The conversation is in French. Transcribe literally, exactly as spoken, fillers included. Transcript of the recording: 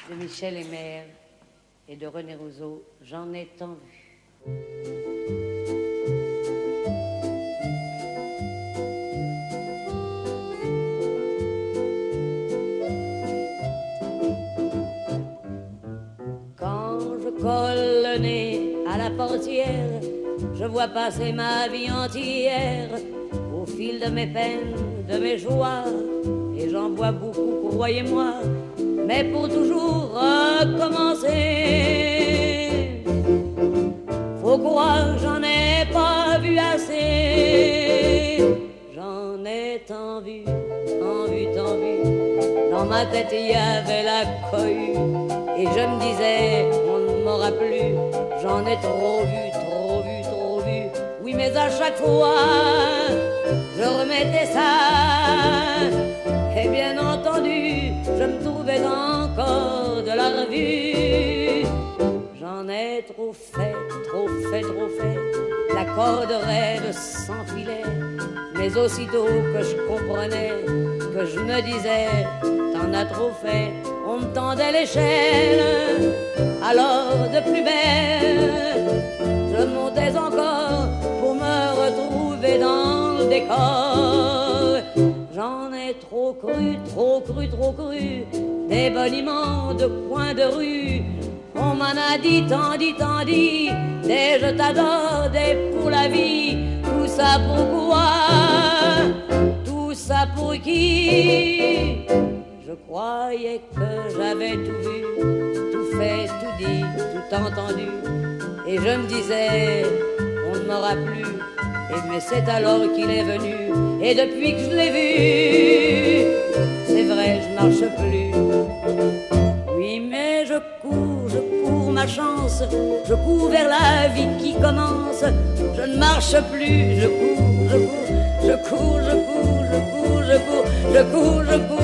de Michel Hébert et de René Rousseau, j'en ai tant vu. Quand je colle le nez à la portière, je vois passer ma vie entière au fil de mes peines, de mes joies, et j'en vois beaucoup, croyez-moi, mais pour toujours recommencer. Faut croire, j'en ai pas vu assez. J'en ai tant vu, tant vu, tant vu. Dans ma tête il y avait la cohue, et je me disais, on ne m'aura plus. J'en ai trop vu, trop vu, trop vu. Oui, mais à chaque fois, je remettais ça. Et bien entendu, je me trouvais encore de la revue. J'en ai trop fait, trop fait, trop fait. La corde raide sans filet. Mais aussitôt que je comprenais, que je me disais, t'en as trop fait, on me tendait l'échelle. Alors de plus belle, je montais encore pour me retrouver dans le décor. J'en ai trop cru, trop cru, trop cru, des boniments de coin de rue. On m'en a dit, tant dit, tant dit, des je t'adore, des pour la vie. Tout ça pourquoi? Tout ça pour qui? Je croyais que j'avais tout vu, tout fait, tout dit, tout entendu. Et je me disais, on ne m'aura plus. Et mais c'est alors qu'il est venu. Et depuis que je l'ai vu, c'est vrai, je marche plus. Oui, mais je cours, je cours ma chance. Je cours vers la vie qui commence. Je ne marche plus, je cours, je cours, je cours, je cours, je cours, je cours, je cours, je cours.